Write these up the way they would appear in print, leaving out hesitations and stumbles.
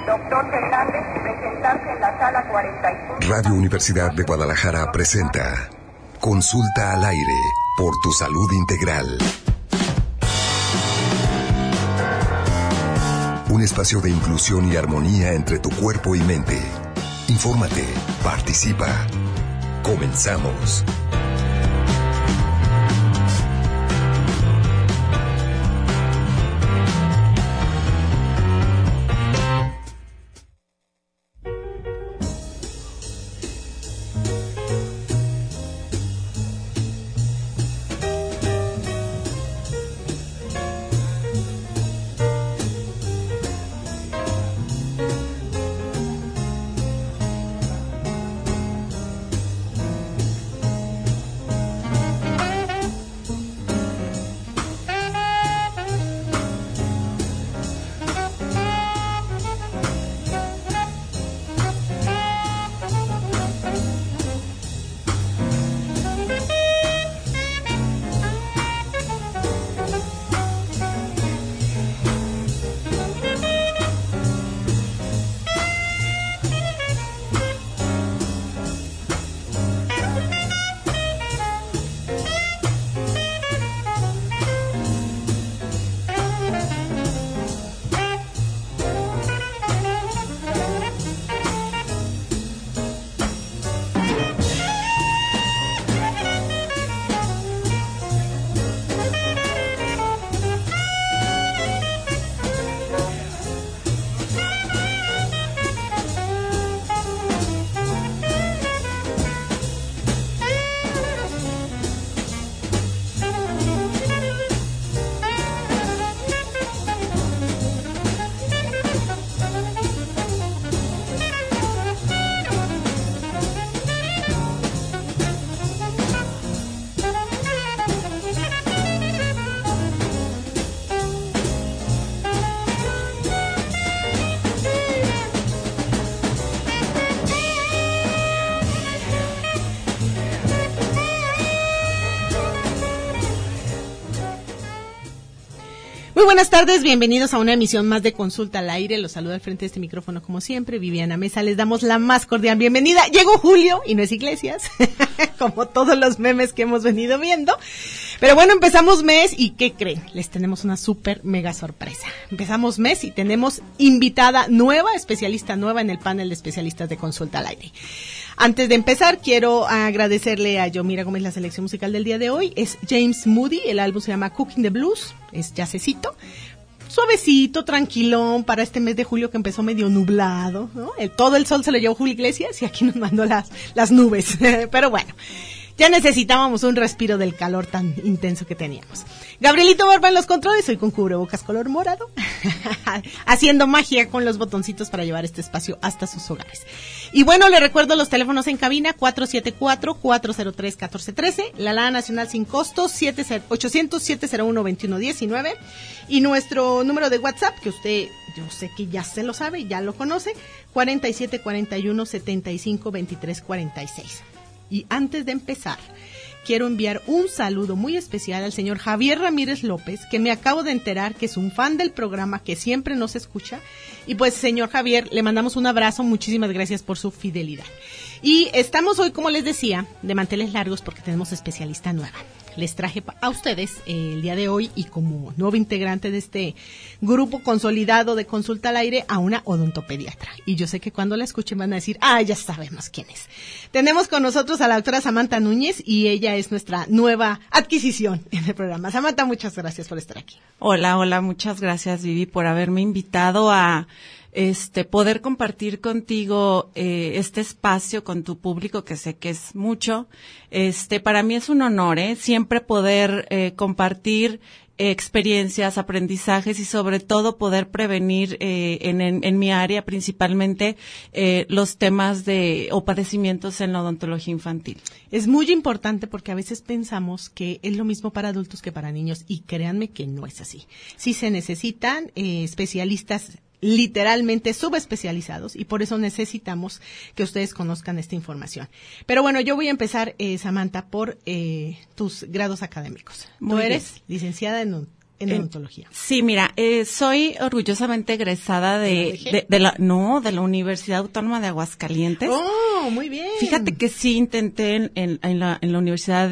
Doctor Fernández, presentarse en la sala 45. Radio Universidad de Guadalajara presenta Consulta al Aire por tu salud integral. Un espacio de inclusión y armonía entre tu cuerpo y mente. Infórmate, participa. Comenzamos. Muy buenas tardes, bienvenidos a una emisión más de Consulta al Aire. Los saludo al frente de este micrófono como siempre, Viviana Mesa. Les damos la más cordial bienvenida. Llegó Julio y no es Iglesias, como todos los memes que hemos venido viendo. Pero bueno, empezamos mes y ¿qué creen? Les tenemos una súper mega sorpresa. Empezamos mes y tenemos invitada nueva, especialista nueva en el panel de especialistas de Consulta al Aire. Antes de empezar, quiero agradecerle a Yomira Gómez la selección musical del día de hoy. Es James Moody, el álbum se llama Cooking the Blues, es jazzecito, suavecito, tranquilón, para este mes de julio que empezó medio nublado, ¿no? Todo el sol se lo llevó Julio Iglesias y aquí nos mandó las nubes, pero bueno. Ya necesitábamos un respiro del calor tan intenso que teníamos. Gabrielito Barba en los controles, hoy con cubrebocas color morado, haciendo magia con los botoncitos para llevar este espacio hasta sus hogares. Y bueno, les recuerdo los teléfonos en cabina, 474-403-1413, la Alada Nacional sin costo, 800-701-2119, y nuestro número de WhatsApp, que usted, yo sé que ya se lo sabe, ya lo conoce, 4741-752346. Y antes de empezar, quiero enviar un saludo muy especial al señor Javier Ramírez López, que me acabo de enterar que es un fan del programa, que siempre nos escucha. Y pues, señor Javier, le mandamos un abrazo, muchísimas gracias por su fidelidad. Y estamos hoy, como les decía, de manteles largos porque tenemos especialista nueva. Les traje a ustedes el día de hoy y como nuevo integrante de este grupo consolidado de Consulta al Aire a una odontopediatra. Y yo sé que cuando la escuchen van a decir, ya sabemos quién es. Tenemos con nosotros a la doctora Samantha Núñez y ella es nuestra nueva adquisición en el programa. Samantha, muchas gracias por estar aquí. Hola, muchas gracias, Vivi, por haberme invitado a poder compartir contigo este espacio con tu público, que sé que es mucho. Para mí es un honor, siempre poder compartir experiencias, aprendizajes y sobre todo poder prevenir en mi área principalmente los temas o padecimientos en la odontología infantil. Es muy importante porque a veces pensamos que es lo mismo para adultos que para niños y créanme que no es así. Sí se necesitan especialistas literalmente subespecializados y por eso necesitamos que ustedes conozcan esta información. Pero bueno, yo voy a empezar, Samantha, por tus grados académicos. Tú eres licenciada en en odontología? Sí, mira, soy orgullosamente egresada de la Universidad Autónoma de Aguascalientes. ¡Oh, muy bien! Fíjate que sí intenté en la universidad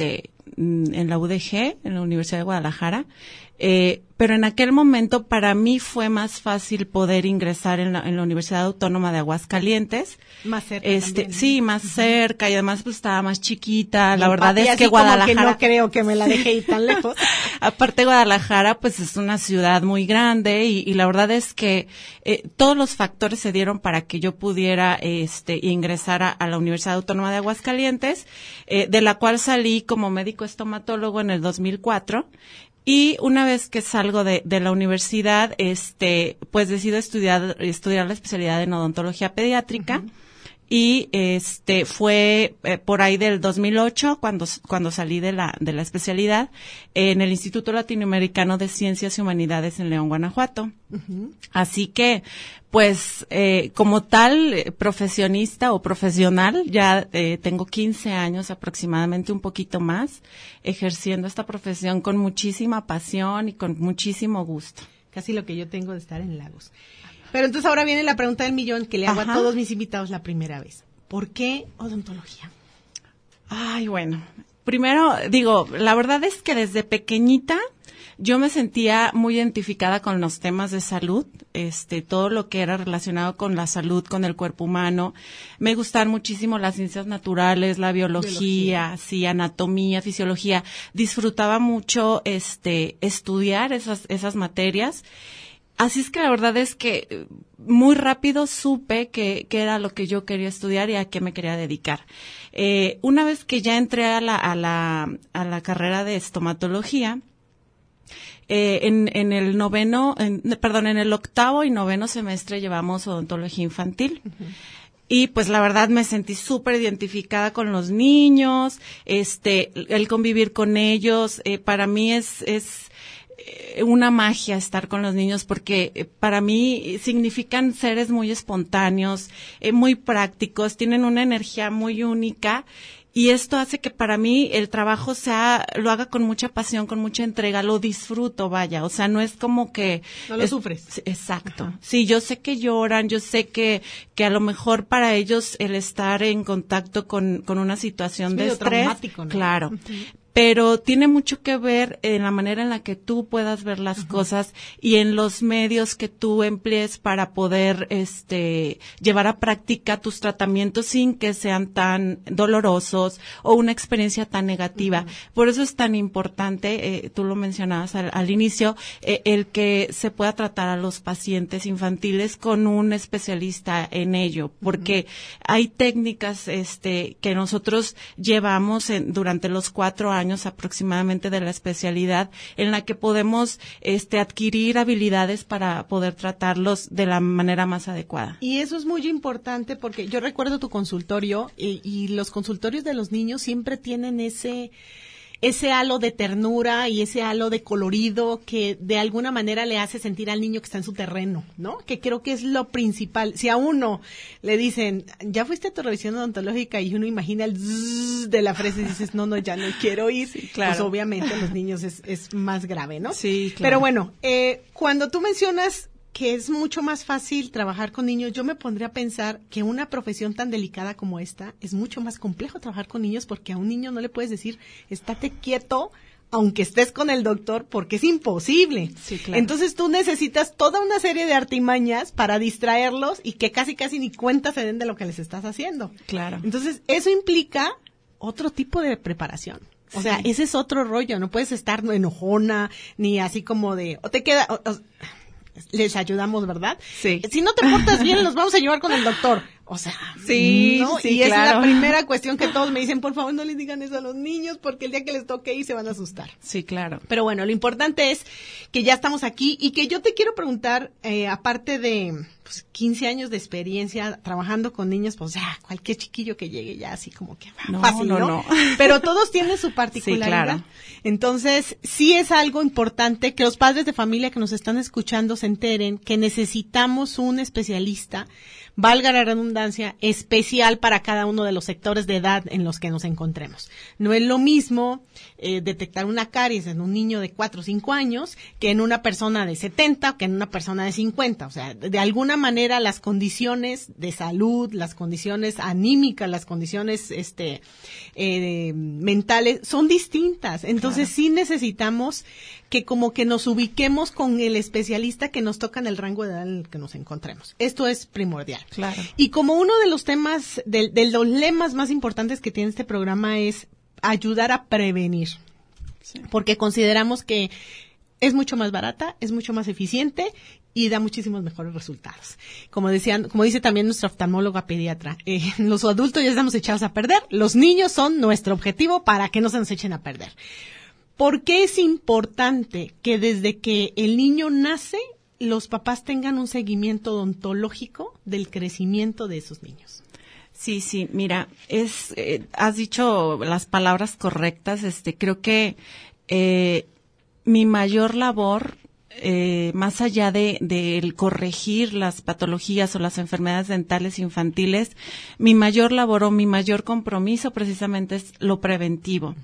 en la UDG, en la Universidad de Guadalajara, pero en aquel momento para mí fue más fácil poder ingresar en la Universidad Autónoma de Aguascalientes. Más cerca también. Sí, más cerca, y además pues estaba más chiquita. La verdad es que Guadalajara, como que no creo que me la dejé ir tan lejos. Aparte, Guadalajara pues es una ciudad muy grande, y la verdad es que todos los factores se dieron para que yo pudiera ingresar a la Universidad Autónoma de Aguascalientes, de la cual salí como médico estomatólogo en el 2004. Y una vez que salgo de la universidad, pues decido estudiar la especialidad en odontología pediátrica. Uh-huh. Y fue por ahí del 2008 cuando salí de la especialidad en el Instituto Latinoamericano de Ciencias y Humanidades en León, Guanajuato. Uh-huh. Así que, pues, como tal profesionista o profesional, ya tengo 15 años aproximadamente, un poquito más, ejerciendo esta profesión con muchísima pasión y con muchísimo gusto. Casi lo que yo tengo de estar en Lagos. Pero entonces ahora viene la pregunta del millón que le hago a todos mis invitados la primera vez. ¿Por qué odontología? Ay, bueno. Primero, la verdad es que desde pequeñita yo me sentía muy identificada con los temas de salud, todo lo que era relacionado con la salud, con el cuerpo humano. Me gustan muchísimo las ciencias naturales, la biología, sí, anatomía, fisiología. Disfrutaba mucho estudiar esas materias. Así es que la verdad es que muy rápido supe que era lo que yo quería estudiar y a qué me quería dedicar. Una vez que ya entré a la carrera de estomatología, en el octavo y noveno semestre llevamos odontología infantil. Uh-huh. Y pues la verdad me sentí súper identificada con los niños, el convivir con ellos, para mí es una magia estar con los niños, porque para mí significan seres muy espontáneos, muy prácticos, tienen una energía muy única, y esto hace que para mí el trabajo lo haga con mucha pasión, con mucha entrega, lo disfruto, vaya, o sea, no es como que... No lo sufres. Exacto. Ajá. Sí, yo sé que lloran, yo sé que a lo mejor para ellos el estar en contacto con una situación de estrés, traumático, ¿no? Claro. Uh-huh. Pero tiene mucho que ver en la manera en la que tú puedas ver las uh-huh. cosas y en los medios que tú emplees para poder llevar a práctica tus tratamientos sin que sean tan dolorosos o una experiencia tan negativa. Uh-huh. Por eso es tan importante, tú lo mencionabas al inicio, el que se pueda tratar a los pacientes infantiles con un especialista en ello, porque uh-huh. hay técnicas que nosotros llevamos durante los 4 años aproximadamente de la especialidad, en la que podemos adquirir habilidades para poder tratarlos de la manera más adecuada. Y eso es muy importante, porque yo recuerdo tu consultorio y los consultorios de los niños siempre tienen ese halo de ternura y ese halo de colorido que de alguna manera le hace sentir al niño que está en su terreno, ¿no? Que creo que es lo principal. Si a uno le dicen, ¿ya fuiste a tu revisión odontológica? Y uno imagina el zzz de la fresa y dices, no, ya no quiero ir. Sí, claro. Pues obviamente los niños es más grave, ¿no? Sí, claro. Pero bueno, cuando tú mencionas que es mucho más fácil trabajar con niños, yo me pondría a pensar que una profesión tan delicada como esta es mucho más complejo trabajar con niños, porque a un niño no le puedes decir, estate quieto, aunque estés con el doctor, porque es imposible. Sí, claro. Entonces tú necesitas toda una serie de artimañas para distraerlos y que casi ni cuenta se den de lo que les estás haciendo. Claro. Entonces eso implica otro tipo de preparación. O sea, ese es otro rollo, no puedes estar enojona, ni así como de, o te queda... les ayudamos, ¿verdad? Sí. Si no te portas bien, los vamos a llevar con el doctor. O sea, sí, ¿no? sí, y claro. Es la primera cuestión que todos me dicen, por favor, no les digan eso a los niños, porque el día que les toque ir se van a asustar. Sí, claro. Pero bueno, lo importante es que ya estamos aquí y que yo te quiero preguntar, aparte de pues 15 años de experiencia trabajando con niños, pues ya cualquier chiquillo que llegue ya así como que fácil, ¿no? Pero todos tienen su particularidad. Sí, claro. Entonces, sí es algo importante que los padres de familia que nos están escuchando se enteren que necesitamos un especialista, valga la redundancia, especial para cada uno de los sectores de edad en los que nos encontremos. No es lo mismo detectar una caries en un niño de 4 o 5 años que en una persona de 70 o que en una persona de 50. O sea, de alguna manera las condiciones de salud, las condiciones anímicas, las condiciones mentales son distintas. Entonces sí necesitamos que como que nos ubiquemos con el especialista que nos toca en el rango de edad en el que nos encontremos. Esto es primordial. Claro. Y como uno de los temas, de los lemas más importantes que tiene este programa es ayudar a prevenir. Sí. Porque consideramos que es mucho más barata, es mucho más eficiente y da muchísimos mejores resultados. Como dice también nuestra oftalmóloga pediatra, los adultos ya estamos echados a perder, los niños son nuestro objetivo para que no se nos echen a perder. ¿Por qué es importante que desde que el niño nace los papás tengan un seguimiento odontológico del crecimiento de esos niños? Sí, mira, has dicho las palabras correctas. Creo que mi mayor labor, más allá de corregir las patologías o las enfermedades dentales infantiles, mi mayor labor o mi mayor compromiso precisamente es lo preventivo.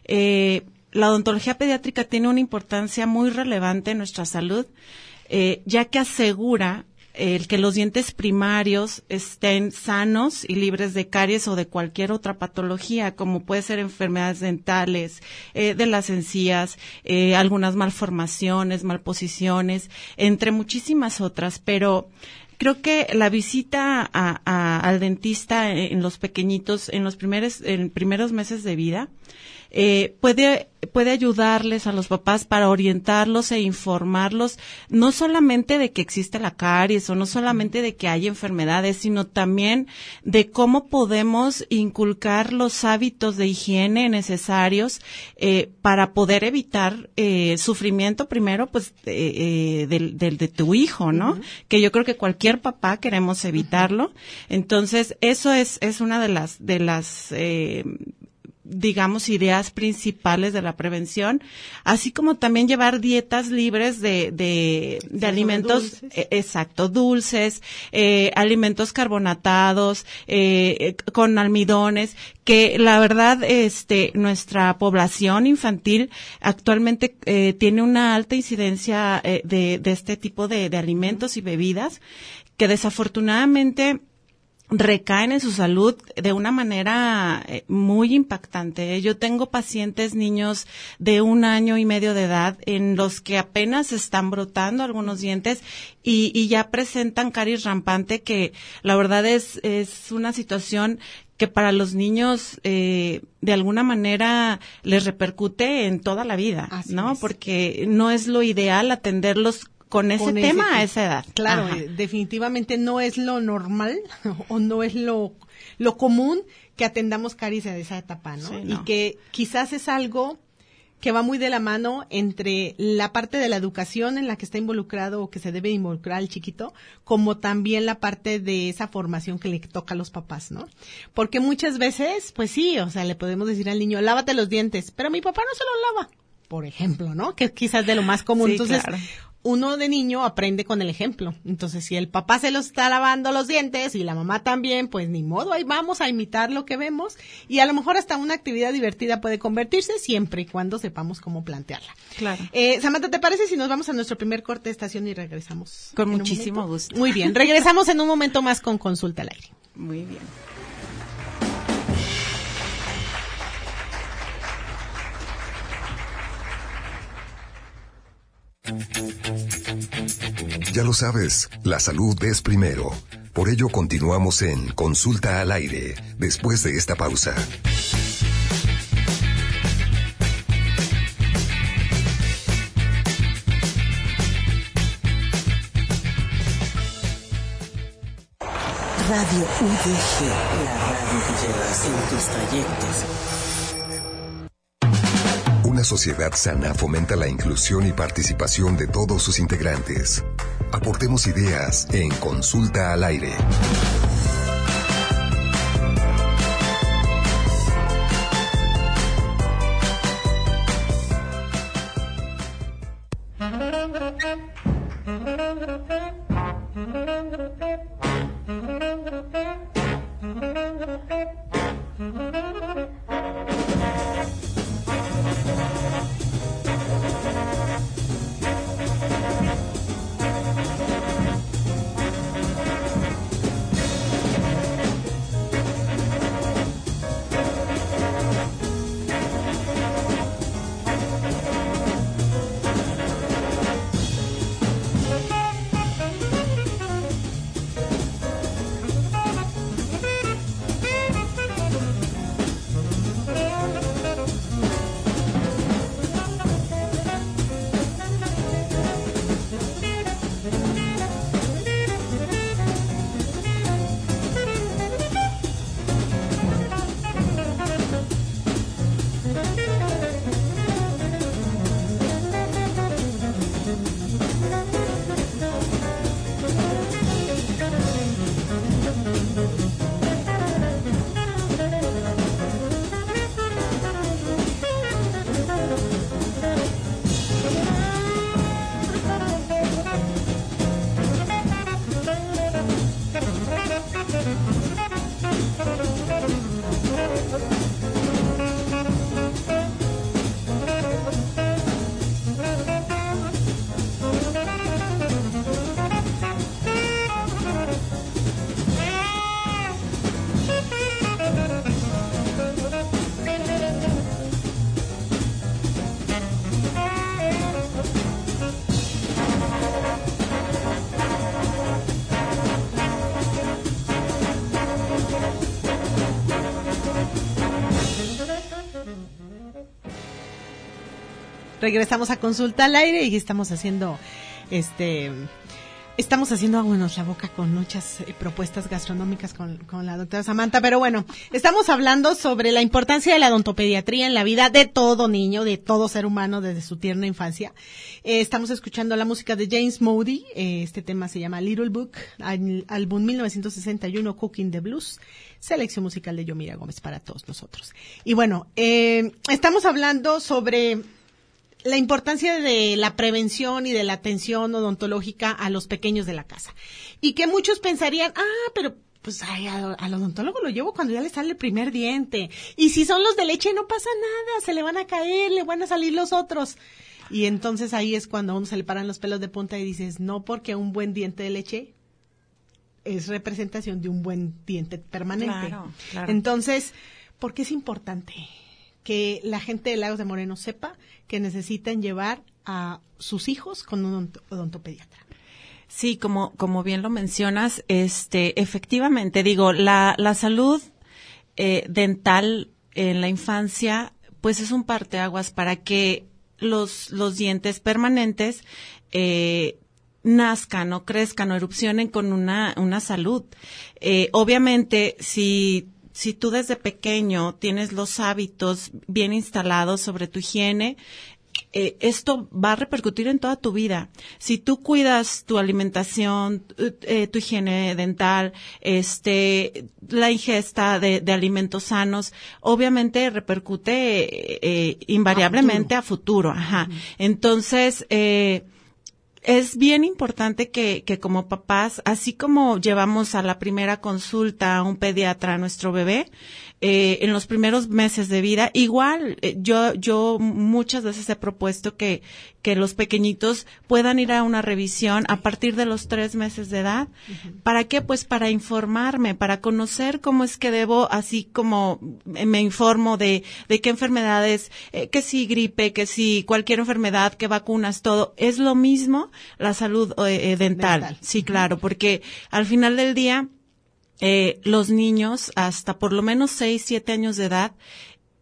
La odontología pediátrica tiene una importancia muy relevante en nuestra salud, ya que asegura el que los dientes primarios estén sanos y libres de caries o de cualquier otra patología, como puede ser enfermedades dentales, de las encías, algunas malformaciones, malposiciones, entre muchísimas otras, pero creo que la visita al dentista en los pequeñitos, en primeros meses de vida, puede ayudarles a los papás para orientarlos e informarlos, no solamente de que existe la caries o no solamente de que hay enfermedades, sino también de cómo podemos inculcar los hábitos de higiene necesarios para poder evitar sufrimiento primero, pues, de tu hijo, ¿no? Uh-huh. Que yo creo que cualquier papá queremos evitarlo. Entonces, eso es una de las digamos, ideas principales de la prevención, así como también llevar dietas libres de alimentos, dulces, alimentos carbonatados, con almidones, que la verdad, nuestra población infantil actualmente tiene una alta incidencia de este tipo de alimentos y bebidas, que desafortunadamente recaen en su salud de una manera muy impactante. Yo tengo pacientes, niños de 1 año y medio de edad, en los que apenas están brotando algunos dientes y ya presentan caries rampante, que la verdad es una situación que para los niños de alguna manera les repercute en toda la vida. Así ¿no? Es. Porque no es lo ideal atenderlos con ese tema a esa edad. Claro, definitivamente no es lo normal o no es lo común que atendamos caries a esa etapa, ¿no? Sí, no. Y que quizás es algo que va muy de la mano entre la parte de la educación en la que está involucrado o que se debe involucrar al chiquito, como también la parte de esa formación que le toca a los papás, ¿no? Porque muchas veces, pues sí, o sea, le podemos decir al niño, lávate los dientes, pero mi papá no se los lava, por ejemplo, ¿no? Que es quizás de lo más común. Sí, entonces, claro. Uno de niño aprende con el ejemplo. Entonces, si el papá se los está lavando los dientes y la mamá también, pues ni modo, ahí vamos a imitar lo que vemos y a lo mejor hasta una actividad divertida puede convertirse siempre y cuando sepamos cómo plantearla. Claro. Samantha, ¿te parece si nos vamos a nuestro primer corte de estación y regresamos? Con muchísimo gusto. Muy bien, regresamos en un momento más con Consulta al Aire. Muy bien. Ya lo sabes, la salud es primero. Por ello continuamos en Consulta al Aire, después de esta pausa. Radio UDG, la radio que llevas en tus trayectos. Una sociedad sana fomenta la inclusión y participación de todos sus integrantes. Aportemos ideas en Consulta al Aire. Regresamos a Consulta al Aire y estamos haciendo aguanos la boca con muchas propuestas gastronómicas con la doctora Samantha, pero bueno, estamos hablando sobre la importancia de la odontopediatría en la vida de todo niño, de todo ser humano desde su tierna infancia. Estamos escuchando la música de James Moody, este tema se llama Little Book, álbum 1961, Cooking the Blues, selección musical de Yomira Gómez para todos nosotros. Y bueno, estamos hablando sobre la importancia de la prevención y de la atención odontológica a los pequeños de la casa. Y que muchos pensarían, pero pues al odontólogo lo llevo cuando ya le sale el primer diente. Y si son los de leche no pasa nada, se le van a caer, le van a salir los otros. Y entonces ahí es cuando a uno se le paran los pelos de punta y dices, no, porque un buen diente de leche es representación de un buen diente permanente. Claro. Entonces, ¿por qué es importante que la gente de Lagos de Moreno sepa que necesitan llevar a sus hijos con un odontopediatra? Sí, como bien lo mencionas, efectivamente, digo, la salud dental en la infancia, pues es un parteaguas para que los dientes permanentes nazcan o crezcan o erupcionen con una salud. Obviamente, si tú desde pequeño tienes los hábitos bien instalados sobre tu higiene, esto va a repercutir en toda tu vida. Si tú cuidas tu alimentación, tu higiene dental, la ingesta de alimentos sanos, obviamente repercute invariablemente a futuro. Ajá. Entonces, es bien importante que como papás, así como llevamos a la primera consulta a un pediatra a nuestro bebé, en los primeros meses de vida, igual, yo muchas veces he propuesto que los pequeñitos puedan ir a una revisión a partir de los 3 meses de edad. Uh-huh. ¿Para qué? Pues para informarme, para conocer cómo es que debo, así como me informo de qué enfermedades, que si gripe, que si cualquier enfermedad, qué vacunas, todo. Es lo mismo la salud dental. Sí, claro, porque al final del día, los niños hasta por lo menos 6, 7 años de edad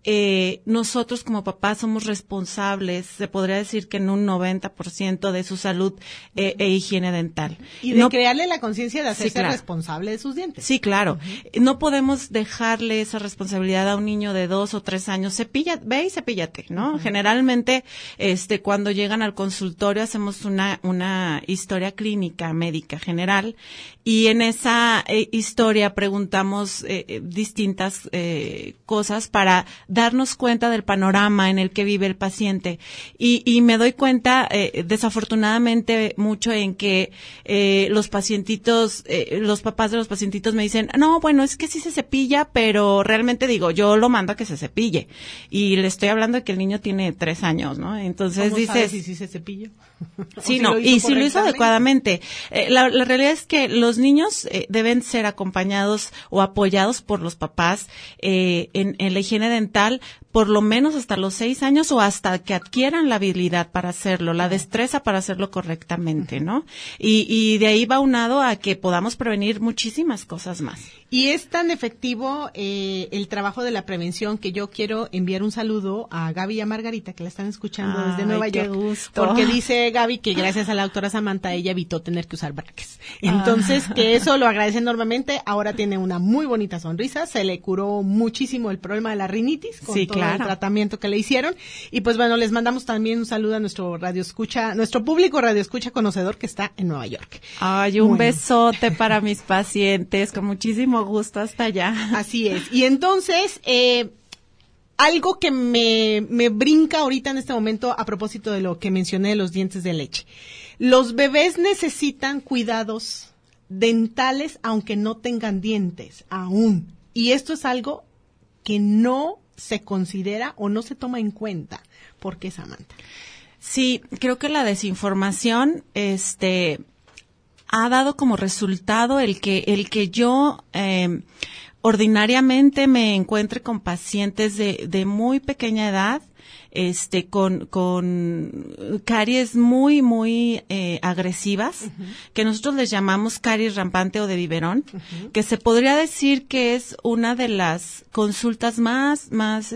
nosotros como papás somos responsables, se podría decir que en un 90% de su salud e higiene dental. Y de crearle la conciencia de hacerse responsable de sus dientes. Sí, claro. No podemos dejarle esa responsabilidad a un niño de 2 o 3 años. Ve y cepíllate, ¿no? Generalmente, cuando llegan al consultorio hacemos una historia clínica médica general y en esa historia preguntamos distintas cosas para darnos cuenta del panorama en el que vive el paciente. Y me doy cuenta, desafortunadamente, mucho en que los pacientitos, los papás de los pacientitos me dicen, no, bueno, es que sí se cepilla, pero realmente digo, yo lo mando a que se cepille. Y le estoy hablando de que el niño tiene 3 años, ¿no? Entonces ¿cómo dices, sabes si sí se cepilla? Sí, no, y si lo hizo adecuadamente. La realidad es que los niños deben ser acompañados o apoyados por los papás en la higiene dental por lo menos hasta los 6 años o hasta que adquieran la habilidad para hacerlo, la destreza para hacerlo correctamente, ¿no? Y de ahí va unado a que podamos prevenir muchísimas cosas más. Y es tan efectivo el trabajo de la prevención que yo quiero enviar un saludo a Gaby y a Margarita, que la están escuchando desde Nueva York. Qué gusto. Porque dice Gaby que gracias a la doctora Samantha ella evitó tener que usar brackets. Entonces, que eso lo agradece enormemente. Ahora tiene una muy bonita sonrisa. Se le curó muchísimo el problema de la rinitis con todo el tratamiento que le hicieron. Y pues bueno, les mandamos también un saludo a nuestro nuestro público radioescucha conocedor que está en Nueva York. Ay, un besote para mis pacientes, con muchísimo gusto hasta allá. Así es. Y entonces, algo que me brinca ahorita en este momento a propósito de lo que mencioné de los dientes de leche. Los bebés necesitan cuidados dentales aunque no tengan dientes aún. Y esto es algo que no se considera o no se toma en cuenta. ¿Por qué, Samantha? Sí, creo que la desinformación, ha dado como resultado el que yo ordinariamente me encuentre con pacientes de muy pequeña edad, con caries muy agresivas, que nosotros les llamamos caries rampante o de biberón, que se podría decir que es una de las consultas más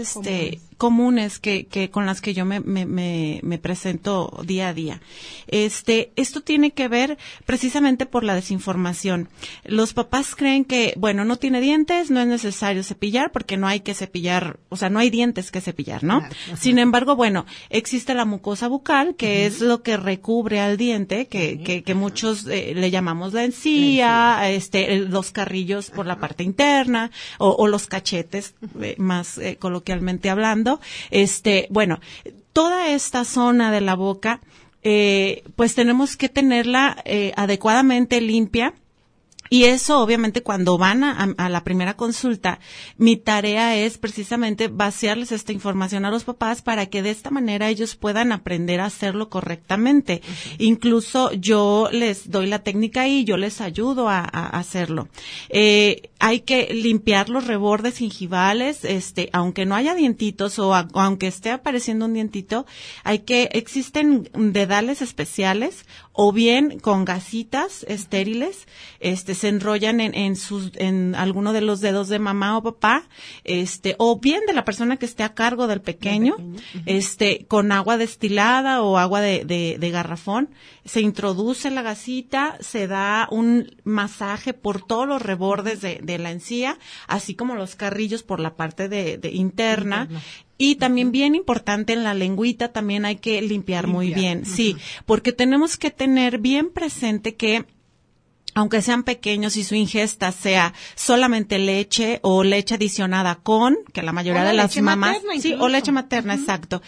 comunes que con las que yo me presento día a día. Esto tiene que ver precisamente por la desinformación. Los papás creen que, bueno, no tiene dientes, no es necesario cepillar porque no hay que cepillar, o sea, no hay dientes que cepillar, ¿no? Claro, sin embargo, bueno, existe la mucosa bucal, que es lo que recubre al diente, que muchos le llamamos la encía, los carrillos por la parte interna, o los cachetes, más coloquialmente hablando. Bueno, toda esta zona de la boca, pues tenemos que tenerla adecuadamente limpia. Y eso, obviamente, cuando van a la primera consulta, mi tarea es precisamente vaciarles esta información a los papás para que de esta manera ellos puedan aprender a hacerlo correctamente. Incluso yo les doy la técnica y yo les ayudo a hacerlo. Hay que limpiar los rebordes gingivales, aunque no haya dientitos o aunque esté apareciendo un dientito, existen dedales especiales o bien con gasitas estériles, se enrollan en alguno de los dedos de mamá o papá, o bien de la persona que esté a cargo del pequeño, con agua destilada o agua de garrafón, se introduce la gasita, se da un masaje por todos los rebordes de la encía, así como los carrillos por la parte de interna. Y también bien importante en la lengüita también hay que limpiar muy bien, sí, porque tenemos que tener bien presente que aunque sean pequeños y su ingesta sea solamente leche o leche adicionada con, que la mayoría de las mamás, sí, o leche materna, exacto.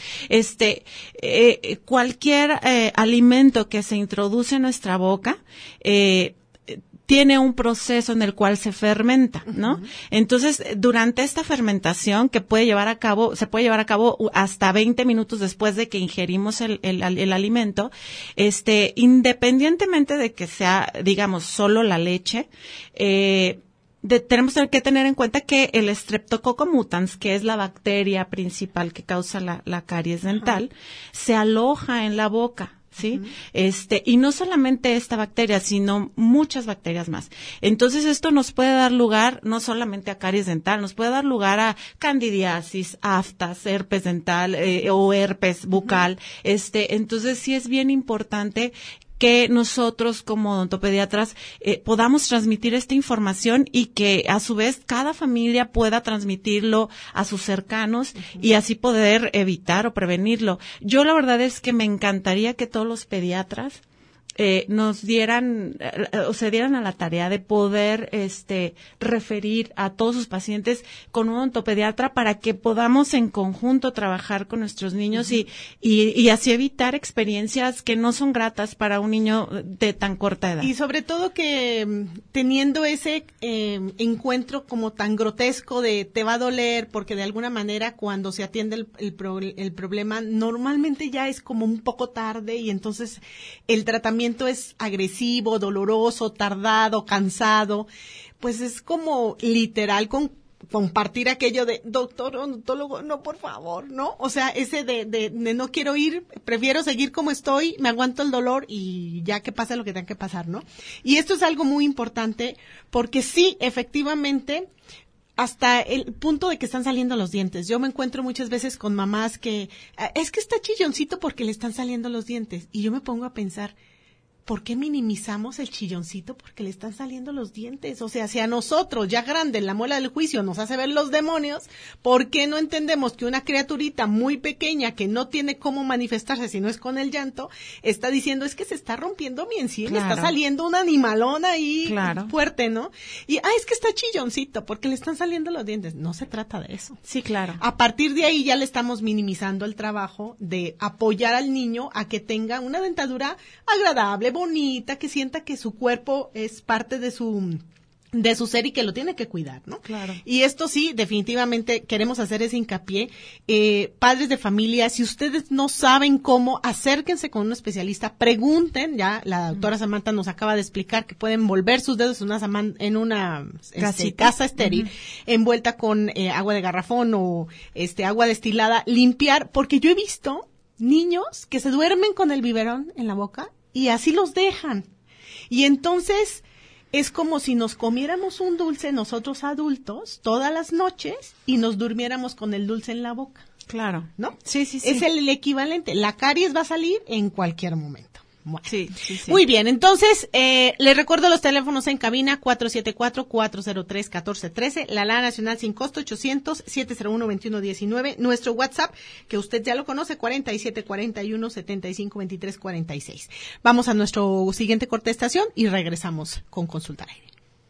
Cualquier alimento que se introduce en nuestra boca, tiene un proceso en el cual se fermenta, ¿no? Entonces, durante esta fermentación que se puede llevar a cabo hasta 20 minutos después de que ingerimos el alimento, independientemente de que sea, digamos, solo la leche, tenemos que tener en cuenta que el Streptococcus mutans, que es la bacteria principal que causa la caries dental, se aloja en la boca. ¿sí? Y no solamente esta bacteria, sino muchas bacterias más. Entonces, esto nos puede dar lugar no solamente a caries dental, nos puede dar lugar a candidiasis, aftas, herpes dental o herpes bucal. Entonces, sí es bien importante que nosotros como odontopediatras podamos transmitir esta información y que a su vez cada familia pueda transmitirlo a sus cercanos y así poder evitar o prevenirlo. Yo la verdad es que me encantaría que todos los pediatras nos dieran o se dieran a la tarea de poder referir a todos sus pacientes con un odontopediatra para que podamos en conjunto trabajar con nuestros niños y así evitar experiencias que no son gratas para un niño de tan corta edad. Y sobre todo que teniendo ese encuentro como tan grotesco de te va a doler, porque de alguna manera cuando se atiende el problema normalmente ya es como un poco tarde y entonces el tratamiento es agresivo, doloroso, tardado, cansado, pues es como literal compartir aquello de doctor odontólogo, no, por favor, ¿no? O sea, ese de no quiero ir, prefiero seguir como estoy, me aguanto el dolor y ya que pase lo que tenga que pasar, ¿no? Y esto es algo muy importante porque sí, efectivamente, hasta el punto de que están saliendo los dientes. Yo me encuentro muchas veces con mamás que, es que está chilloncito porque le están saliendo los dientes. Y yo me pongo a pensar, ¿por qué minimizamos el chilloncito porque le están saliendo los dientes? O sea, si a nosotros, ya grande, la muela del juicio nos hace ver los demonios, ¿por qué no entendemos que una criaturita muy pequeña que no tiene cómo manifestarse si no es con el llanto, está diciendo, es que se está rompiendo mi encía, Claro. está saliendo un animalón ahí Claro. fuerte, ¿no? Y, es que está chilloncito porque le están saliendo los dientes. No se trata de eso. Sí, claro. A partir de ahí ya le estamos minimizando el trabajo de apoyar al niño a que tenga una dentadura agradable, bonita, que sienta que su cuerpo es parte de su ser y que lo tiene que cuidar, ¿no? Claro. Y esto sí, definitivamente queremos hacer ese hincapié. Padres de familia, si ustedes no saben cómo, acérquense con un especialista, pregunten, ya la doctora Samantha nos acaba de explicar que pueden envolver sus dedos en una gasa estéril, envuelta con agua de garrafón o agua destilada, limpiar, porque yo he visto niños que se duermen con el biberón en la boca y así los dejan. Y entonces es como si nos comiéramos un dulce nosotros adultos todas las noches y nos durmiéramos con el dulce en la boca. Claro. ¿No? Sí, sí, sí. Es el equivalente. La caries va a salir en cualquier momento. Bueno. Sí, sí, sí. Muy bien, entonces, les recuerdo los teléfonos en cabina 474-403-1413, la Lada Nacional sin costo 800-701-2119, nuestro WhatsApp, que usted ya lo conoce, 4741-752346. Vamos a nuestro siguiente corte de estación y regresamos con Consulta al Aire.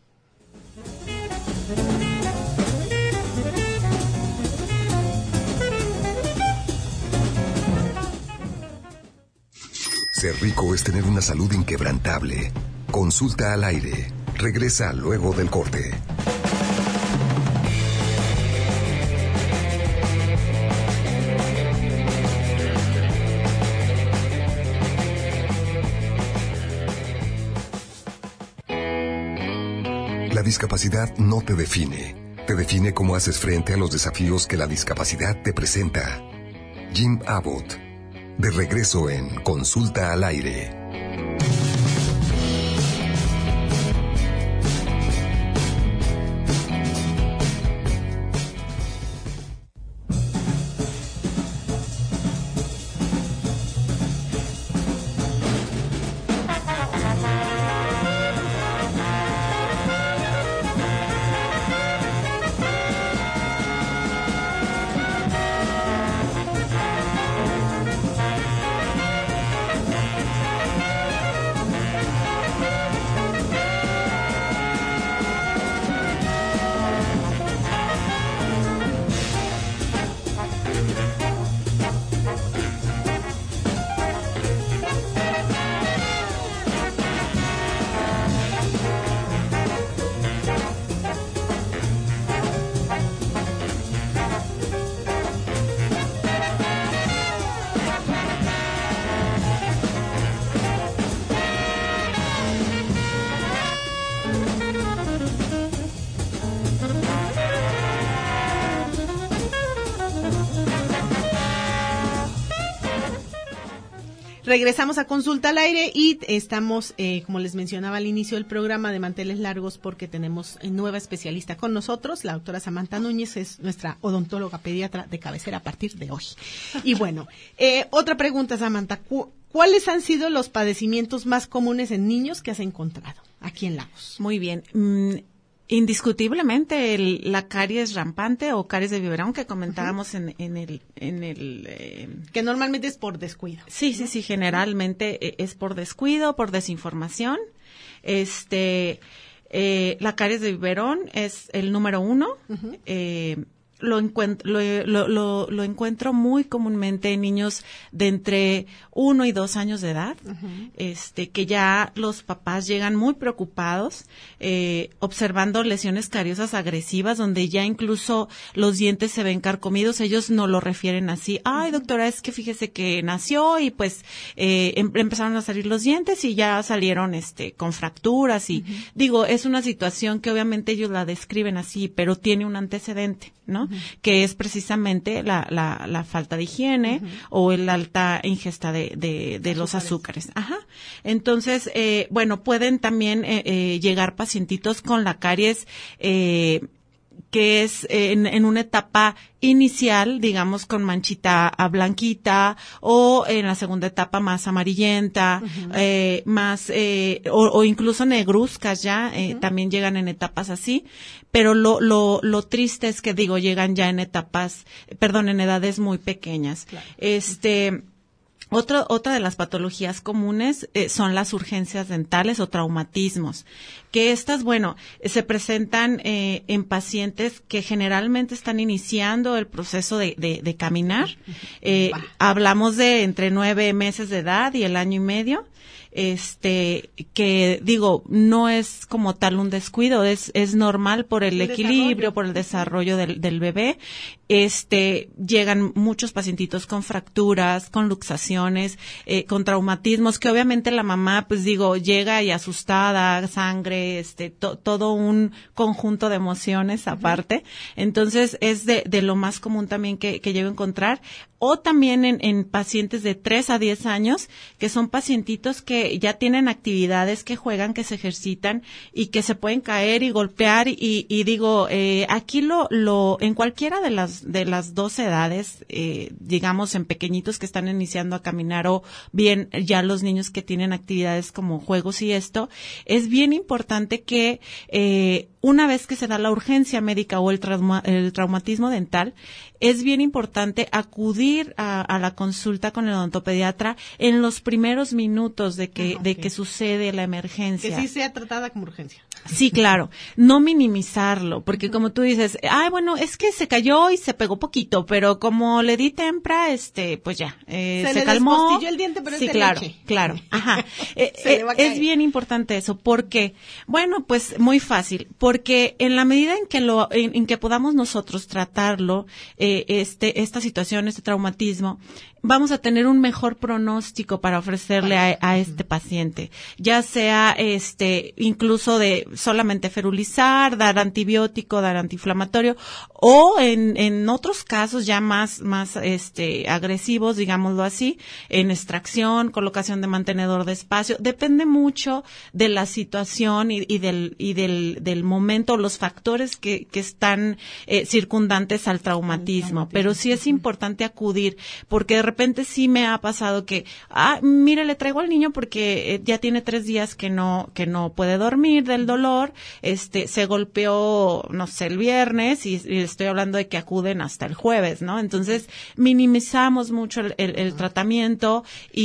Ser rico es tener una salud inquebrantable. Consulta al Aire. Regresa luego del corte. La discapacidad no te define. Te define cómo haces frente a los desafíos que la discapacidad te presenta. Jim Abbott. De regreso en Consulta al Aire. Regresamos a Consulta al Aire y estamos, como les mencionaba al inicio del programa, de manteles largos porque tenemos nueva especialista con nosotros. La doctora Samantha Núñez es nuestra odontóloga pediatra de cabecera a partir de hoy. Y bueno, otra pregunta, Samantha. ¿Cuáles han sido los padecimientos más comunes en niños que has encontrado aquí en Lagos? Muy bien. Indiscutiblemente la caries rampante o caries de biberón que comentábamos en el que normalmente es por descuido. Sí, generalmente es por descuido, por desinformación. La caries de biberón es el número 1. Lo encuentro muy comúnmente en niños de entre 1 y 2 años de edad, que ya los papás llegan muy preocupados, observando lesiones cariosas agresivas, donde ya incluso los dientes se ven carcomidos. Ellos no lo refieren así. Ay, doctora, es que fíjese que nació y pues empezaron a salir los dientes y ya salieron con fracturas y digo, es una situación que obviamente ellos la describen así, pero tiene un antecedente, ¿no? Que es precisamente la falta de higiene o la alta ingesta de los azúcares. Entonces, pueden también llegar pacientitos con la caries que es en una etapa inicial, digamos, con manchita blanquita, o en la segunda etapa más amarillenta, o incluso negruzcas ya, también llegan en etapas así, pero lo triste es que llegan ya en en edades muy pequeñas. Claro. Otra de las patologías comunes son las urgencias dentales o traumatismos, que estas, se presentan en pacientes que generalmente están iniciando el proceso de caminar. Hablamos de entre 9 meses de edad y el año y medio. Que no es como tal un descuido, es normal por el equilibrio, por el desarrollo del bebé. Llegan muchos pacientitos con fracturas, con luxaciones, con traumatismos, que obviamente la mamá, llega y asustada, sangre, todo un conjunto de emociones aparte. Entonces, es de lo más común también que llego a encontrar. O también en pacientes de 3 a 10 años, que son pacientitos que ya tienen actividades, que juegan, que se ejercitan y que se pueden caer y golpear aquí en cualquiera de las 2 edades, digamos en pequeñitos que están iniciando a caminar o bien ya los niños que tienen actividades como juegos y esto, es bien importante que una vez que se da la urgencia médica o el traumatismo dental, es bien importante acudir a la consulta con el odontopediatra en los primeros minutos de que sucede la emergencia. Que sí sea tratada como urgencia. Sí, claro. No minimizarlo, porque como tú dices, es que se cayó y se pegó poquito, pero como le di tempra, pues ya, se calmó. Se le despostilló el diente, pero sí, es de leche. Claro. Ajá. Es bien importante eso. ¿Por qué? Pues muy fácil. Porque en la medida en que podamos nosotros tratarlo, esta situación, este traumatismo, vamos a tener un mejor pronóstico para ofrecerle a este paciente, ya sea incluso de solamente ferulizar, dar antibiótico, dar antiinflamatorio, o en otros casos ya más agresivos, digámoslo así, en extracción, colocación de mantenedor de espacio. Depende mucho de la situación y del momento, los factores que están circundantes al traumatismo, pero sí es importante acudir, porque de repente sí me ha pasado que, mire, le traigo al niño porque ya tiene 3 días que no puede dormir del dolor, se golpeó, no sé, el viernes y estoy hablando de que acuden hasta el jueves, ¿no? Entonces, minimizamos mucho el tratamiento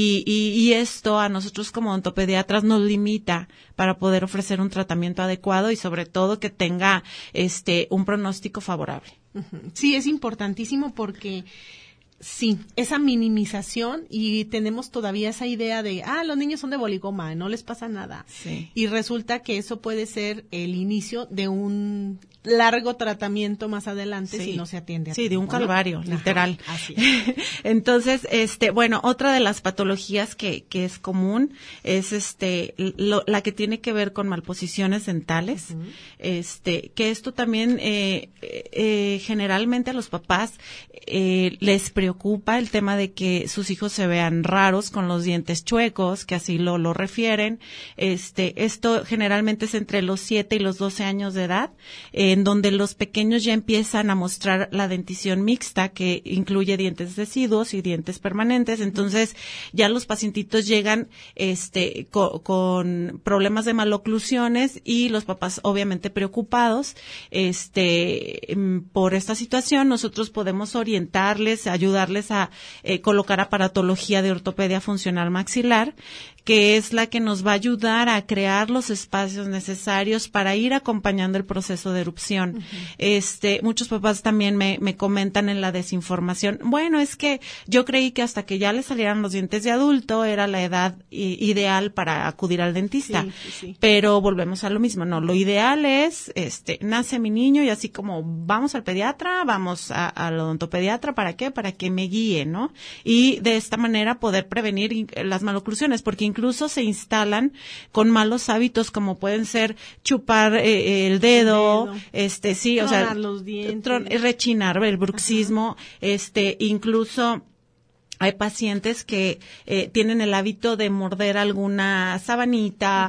y esto a nosotros como odontopediatras nos limita para poder ofrecer un tratamiento adecuado y sobre todo que tenga un pronóstico favorable. Sí, es importantísimo porque sí, esa minimización, y tenemos todavía esa idea de, los niños son de boligoma, no les pasa nada. Sí. Y resulta que eso puede ser el inicio de un largo tratamiento más adelante Sí. si no se atiende a Sí, de tiempo, un ¿no? calvario, Ajá, literal. así es. Entonces, bueno, otra de las patologías que es común es la que tiene que ver con malposiciones dentales. Que esto también generalmente a los papás les preocupa el tema de que sus hijos se vean raros con los dientes chuecos, que así lo refieren. Esto generalmente es entre los 7 y los 12 años de edad, en donde los pequeños ya empiezan a mostrar la dentición mixta, que incluye dientes deciduos y dientes permanentes. Entonces, ya los pacientitos llegan con problemas de maloclusiones y los papás obviamente preocupados por esta situación. Nosotros podemos orientarles, ayudarles a colocar aparatología de ortopedia funcional maxilar, que es la que nos va a ayudar a crear los espacios necesarios para ir acompañando el proceso de erupción. Muchos papás también me comentan en la desinformación, bueno, es que yo creí que hasta que ya le salieran los dientes de adulto era la edad ideal para acudir al dentista. Sí. Pero volvemos a lo mismo, no, lo ideal es, nace mi niño y así como vamos al pediatra, vamos al odontopediatra, ¿para qué? Para que me guíe, ¿no? Y de esta manera poder prevenir las maloclusiones, porque incluso se instalan con malos hábitos como pueden ser chupar el dedo, sí, o sea, tronar los dientes, rechinar, el bruxismo, incluso hay pacientes que tienen el hábito de morder alguna sabanita,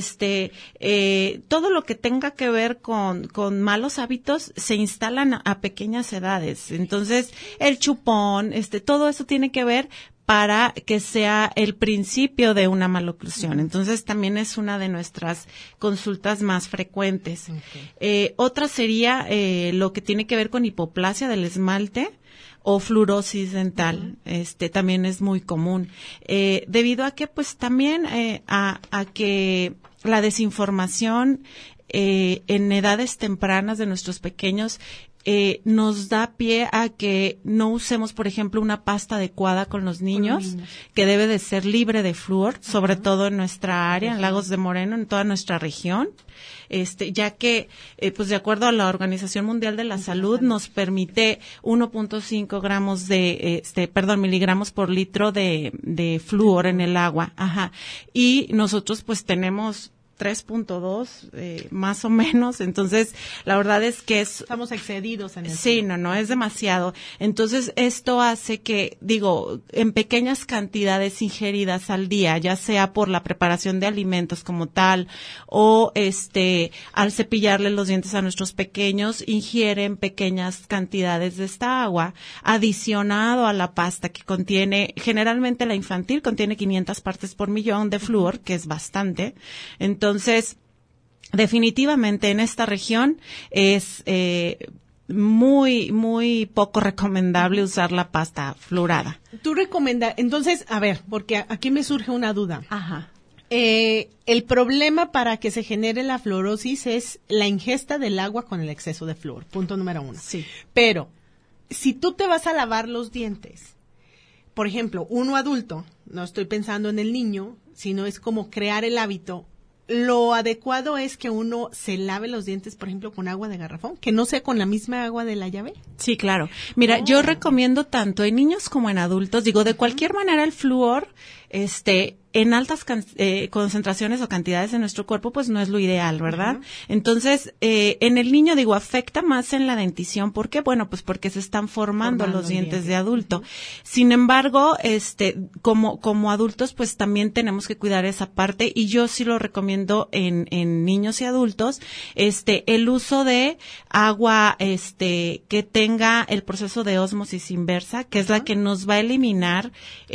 todo lo que tenga que ver con malos hábitos se instalan a pequeñas edades. Entonces, el chupón, todo eso tiene que ver para que sea el principio de una maloclusión. Entonces, también es una de nuestras consultas más frecuentes. Otra sería lo que tiene que ver con hipoplasia del esmalte o fluorosis dental. También es muy común. Debido a que, pues, también a que la desinformación en edades tempranas de nuestros pequeños nos da pie a que no usemos, por ejemplo, una pasta adecuada con los niños, que debe de ser libre de flúor, sobre todo en nuestra área, en Lagos de Moreno, en toda nuestra región, ya que, pues de acuerdo a la Organización Mundial de la Salud, nos permite 1.5 gramos miligramos por litro de flúor en el agua. Ajá. Y nosotros, pues, tenemos 3.2 más o menos, entonces la verdad es que estamos excedidos en eso. Sí, no es demasiado. Entonces esto hace que, en pequeñas cantidades ingeridas al día, ya sea por la preparación de alimentos como tal o al cepillarle los dientes a nuestros pequeños, ingieren pequeñas cantidades de esta agua adicionado a la pasta que contiene, generalmente la infantil contiene 500 partes por millón de flúor, que es bastante. Entonces, definitivamente en esta región es muy, muy poco recomendable usar la pasta fluorada. ¿Tú recomiendas? Entonces, a ver, porque aquí me surge una duda. Ajá. El problema para que se genere la fluorosis es la ingesta del agua con el exceso de flúor, punto número 1. Sí. Pero, si tú te vas a lavar los dientes, por ejemplo, uno adulto, no estoy pensando en el niño, sino es como crear el hábito. Lo adecuado es que uno se lave los dientes, por ejemplo, con agua de garrafón, que no sea con la misma agua de la llave. Sí, claro. Mira, yo recomiendo tanto en niños como en adultos, de cualquier manera el flúor, en altas concentraciones o cantidades en nuestro cuerpo, pues no es lo ideal, ¿verdad? Entonces, en el niño, afecta más en la dentición. ¿Por qué? Bueno, pues porque se están formando los dientes de adulto. Sin embargo, como adultos, pues también tenemos que cuidar esa parte, y yo sí lo recomiendo en niños y adultos, el uso de agua, que tenga el proceso de ósmosis inversa, que es la que nos va a eliminar,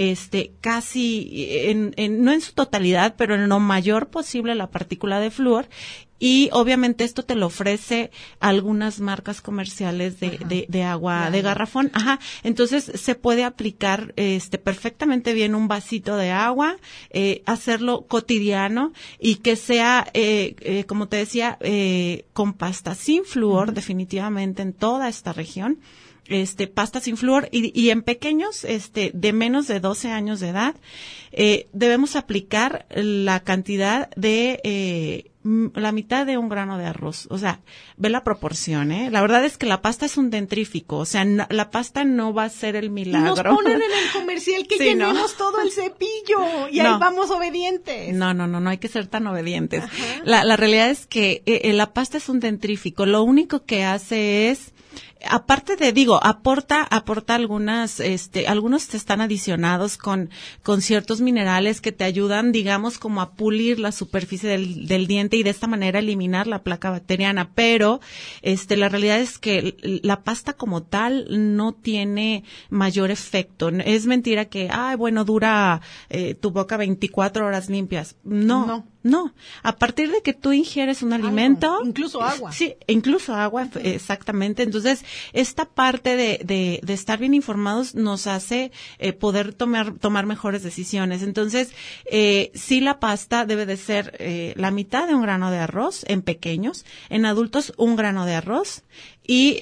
casi no en su totalidad, pero en lo mayor posible la partícula de flúor. Y obviamente esto te lo ofrece algunas marcas comerciales de agua de garrafón. Ajá. Entonces se puede aplicar perfectamente bien un vasito de agua, hacerlo cotidiano y que sea, como te decía, con pasta sin flúor, definitivamente en toda esta región. pasta sin flúor y en pequeños, de menos de 12 años de edad, debemos aplicar la cantidad de, la mitad de un grano de arroz. O sea, ve la proporción, ¿eh? La verdad es que la pasta es un dentrífico, o sea, la pasta no va a ser el milagro. Nos ponen en el comercial que llenemos todo el cepillo y ahí vamos obedientes. No hay que ser tan obedientes. La realidad es que la pasta es un dentrífico. Lo único que hace es, aparte de, aporta algunos están adicionados con ciertos minerales que te ayudan, digamos, como a pulir la superficie del diente y de esta manera eliminar la placa bacteriana, pero la realidad es que la pasta como tal no tiene mayor efecto. Es mentira que, dura tu boca 24 horas limpias. No, a partir de que tú ingieres un alimento, incluso agua. Sí, incluso agua, exactamente. Entonces, esta parte de estar bien informados nos hace poder tomar mejores decisiones. Entonces, sí, la pasta debe de ser la mitad de un grano de arroz en pequeños, en adultos un grano de arroz. Y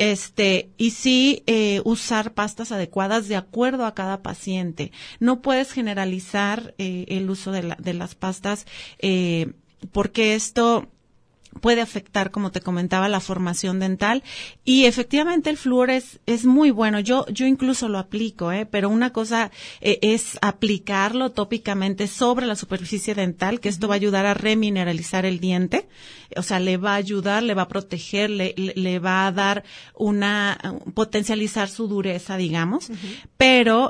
sí, usar pastas adecuadas de acuerdo a cada paciente. No puedes generalizar el uso de las pastas, porque esto puede afectar, como te comentaba, la formación dental. Y efectivamente el flúor es muy bueno. Yo incluso lo aplico, pero una cosa es aplicarlo tópicamente sobre la superficie dental, que esto va a ayudar a remineralizar el diente. O sea, le va a ayudar, le va a proteger, le va a dar potencializar su dureza, digamos. Pero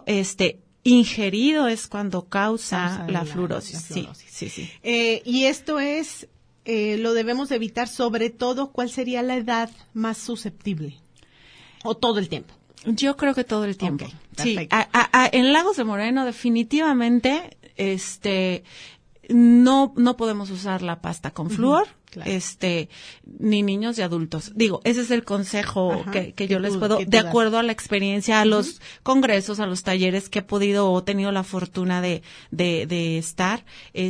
ingerido es cuando causa la fluorosis. Sí. Y esto es, lo debemos evitar, sobre todo, ¿cuál sería la edad más susceptible? ¿O todo el tiempo? Yo creo que todo el tiempo. Okay, sí. En Lagos de Moreno definitivamente, no podemos usar la pasta con flúor. Claro. Ni niños ni adultos. Ese es el consejo que yo les puedo, de acuerdo a la experiencia, a los congresos, a los talleres que he podido o tenido la fortuna de estar,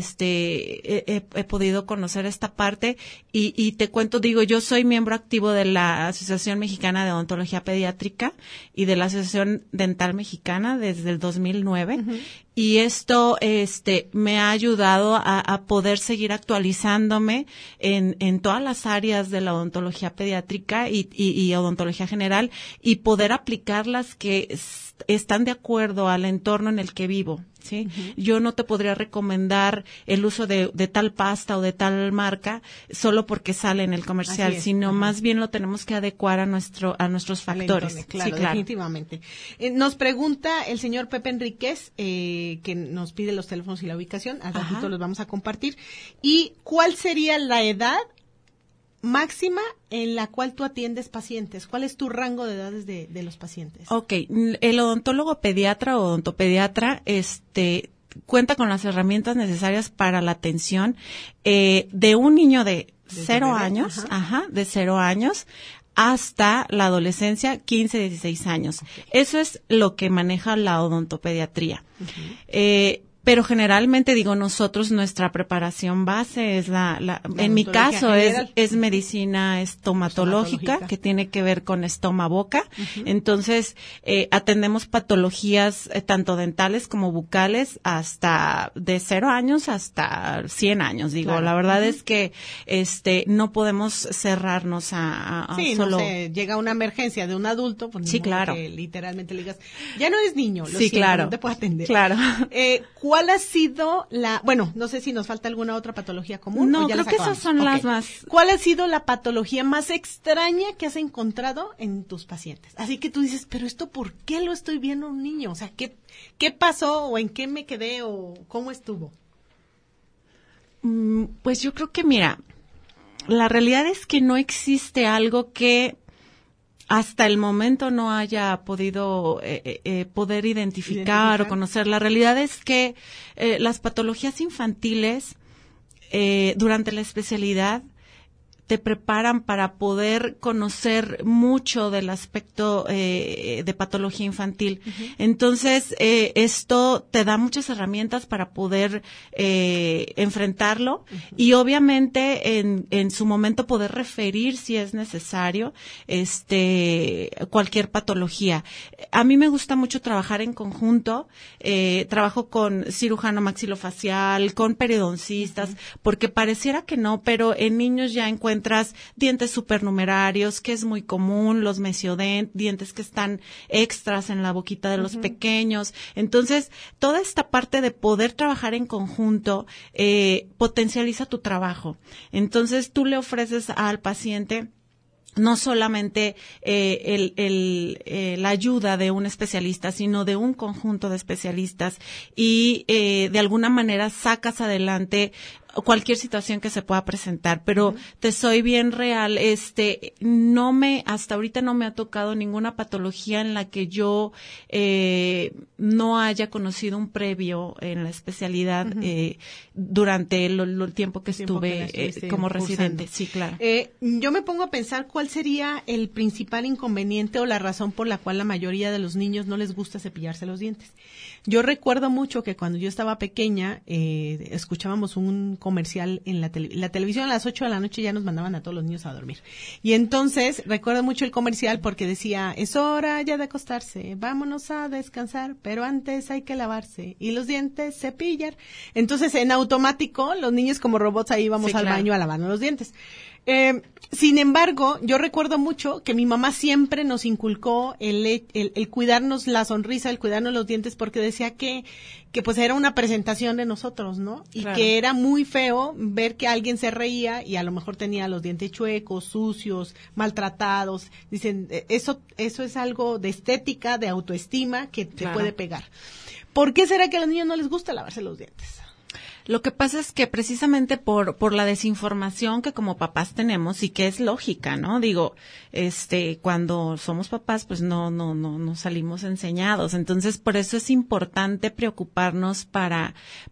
he podido conocer esta parte y te cuento, yo soy miembro activo de la Asociación Mexicana de Odontología Pediátrica y de la Asociación Dental Mexicana desde el 2009. Y esto, me ha ayudado a poder seguir actualizándome en todas las áreas de la odontología pediátrica y odontología general y poder aplicar las que están de acuerdo al entorno en el que vivo, ¿sí? Yo no te podría recomendar el uso de tal pasta o de tal marca solo porque sale en el comercial, sino más bien lo tenemos que adecuar a nuestros factores. Claro, definitivamente. Nos pregunta el señor Pepe Enríquez, que nos pide los teléfonos y la ubicación, al ratito los vamos a compartir. ¿Y cuál sería la edad máxima en la cual tú atiendes pacientes? ¿Cuál es tu rango de edades de los pacientes? Okay, el odontólogo pediatra o odontopediatra, cuenta con las herramientas necesarias para la atención de un niño de 0 años, de 0 años hasta la adolescencia, 15, 16 años. Okay. Eso es lo que maneja la odontopediatría. Pero generalmente, nosotros, nuestra preparación base es en mi caso es medicina estomatológica, que tiene que ver con estoma-boca. Entonces, atendemos patologías tanto dentales como bucales hasta de 0 años hasta 100 años. Claro. La verdad es que, no podemos cerrarnos a solo. No sé, llega una emergencia de un adulto, pues sí, claro. Que literalmente le digas, ya no eres niño, lo siento, claro. no te puedo atender. Claro. ¿Cuál ha sido no sé si nos falta alguna otra patología común? No, creo que esas son las más. ¿Cuál ha sido la patología más extraña que has encontrado en tus pacientes? Así que tú dices, pero esto, ¿por qué lo estoy viendo en un niño? O sea, ¿qué pasó o en qué me quedé o cómo estuvo? Pues yo creo que, mira, la realidad es que no existe algo que hasta el momento no haya podido poder identificar o conocer. La realidad es que las patologías infantiles durante la especialidad te preparan para poder conocer mucho del aspecto de patología infantil. Entonces, esto te da muchas herramientas para poder enfrentarlo y obviamente en su momento poder referir si es necesario cualquier patología. A mí me gusta mucho trabajar en conjunto, trabajo con cirujano maxilofacial, con periodoncistas, porque pareciera que no, pero en niños ya encuentras dientes supernumerarios, que es muy común, los mesiodent, dientes que están extras en la boquita de los pequeños. Entonces, toda esta parte de poder trabajar en conjunto potencializa tu trabajo. Entonces, tú le ofreces al paciente no solamente la ayuda de un especialista, sino de un conjunto de especialistas y de alguna manera sacas adelante cualquier situación que se pueda presentar, pero te soy bien real, hasta ahorita no me ha tocado ninguna patología en la que yo no haya conocido un previo en la especialidad durante el tiempo que estuve como residente. Sí, claro. Yo me pongo a pensar cuál sería el principal inconveniente o la razón por la cual la mayoría de los niños no les gusta cepillarse los dientes. Yo recuerdo mucho que cuando yo estaba pequeña, escuchábamos un comercial en la televisión a las 8 de la noche, ya nos mandaban a todos los niños a dormir. Y entonces recuerdo mucho el comercial porque decía, es hora ya de acostarse, vámonos a descansar, pero antes hay que lavarse y los dientes cepillar. Entonces en automático los niños como robots ahí íbamos al baño a lavarnos los dientes. Sin embargo, yo recuerdo mucho que mi mamá siempre nos inculcó el cuidarnos la sonrisa, el cuidarnos los dientes, porque decía que pues era una presentación de nosotros, ¿no? Y que era muy feo ver que alguien se reía y a lo mejor tenía los dientes chuecos, sucios, maltratados. Dicen, eso es algo de estética, de autoestima que te puede pegar. ¿Por qué será que a los niños no les gusta lavarse los dientes? Lo que pasa es que precisamente por la desinformación que como papás tenemos y que es lógica, ¿no? Digo, cuando somos papás, pues no salimos enseñados. Entonces, por eso es importante preocuparnos para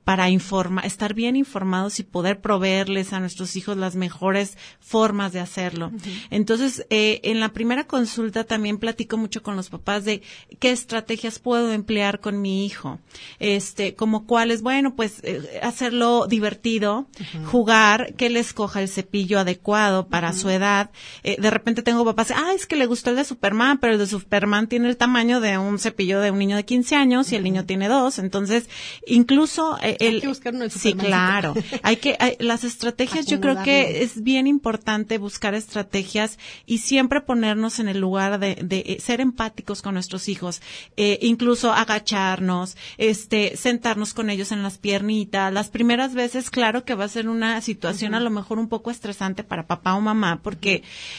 estar bien informados y poder proveerles a nuestros hijos las mejores formas de hacerlo. Entonces, en la primera consulta también platico mucho con los papás de qué estrategias puedo emplear con mi hijo. Como cuáles, bueno, pues, hacerlo divertido, jugar, que él escoja el cepillo adecuado para su edad. De repente tengo papás, es que le gustó el de Superman, pero el de Superman tiene el tamaño de un cepillo de un niño de 15 años y el niño tiene 2. Entonces, incluso hay que buscar uno de sí, claro. Las estrategias, yo creo que es bien importante buscar estrategias y siempre ponernos en el lugar de ser empáticos con nuestros hijos. Incluso agacharnos, sentarnos con ellos en las piernitas. Las primeras veces, claro que va a ser una situación a lo mejor un poco estresante para papá o mamá, porque,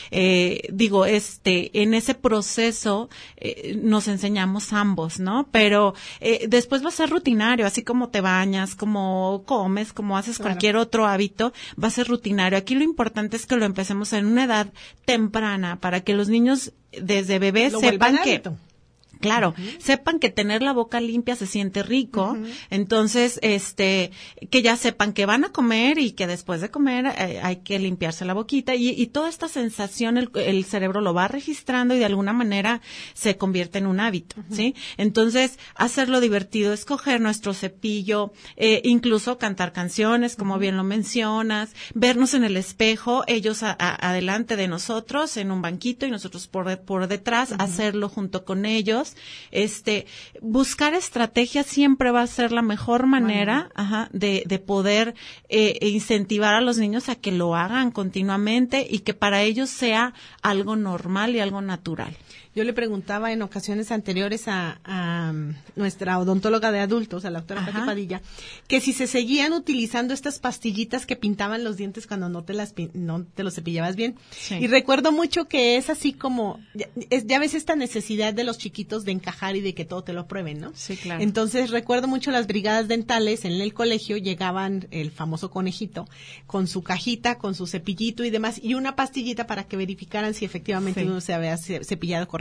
en ese proceso nos enseñamos ambos, ¿no? Pero después va a ser rutinario, así como te bañas, como comes, como haces cualquier otro hábito, va a ser rutinario. Aquí lo importante es que lo empecemos en una edad temprana, para que los niños desde bebés sepan que... Claro, sepan que tener la boca limpia se siente rico, entonces, que ya sepan que van a comer y que después de comer hay que limpiarse la boquita y toda esta sensación el cerebro lo va registrando y de alguna manera se convierte en un hábito, ¿sí? Entonces, hacerlo divertido, escoger nuestro cepillo, incluso cantar canciones, como bien lo mencionas, vernos en el espejo, ellos adelante de nosotros en un banquito y nosotros por detrás, hacerlo junto con ellos. Buscar estrategias siempre va a ser la mejor manera de poder incentivar a los niños a que lo hagan continuamente y que para ellos sea algo normal y algo natural. Yo le preguntaba en ocasiones anteriores a nuestra odontóloga de adultos, a la doctora Pati Padilla, que si se seguían utilizando estas pastillitas que pintaban los dientes cuando no te los cepillabas bien. Sí. Y recuerdo mucho que es así como, ya ves esta necesidad de los chiquitos de encajar y de que todo te lo prueben, ¿no? Sí, claro. Entonces recuerdo mucho las brigadas dentales en el colegio, llegaban el famoso conejito con su cajita, con su cepillito y demás, y una pastillita para que verificaran si efectivamente uno se había cepillado correctamente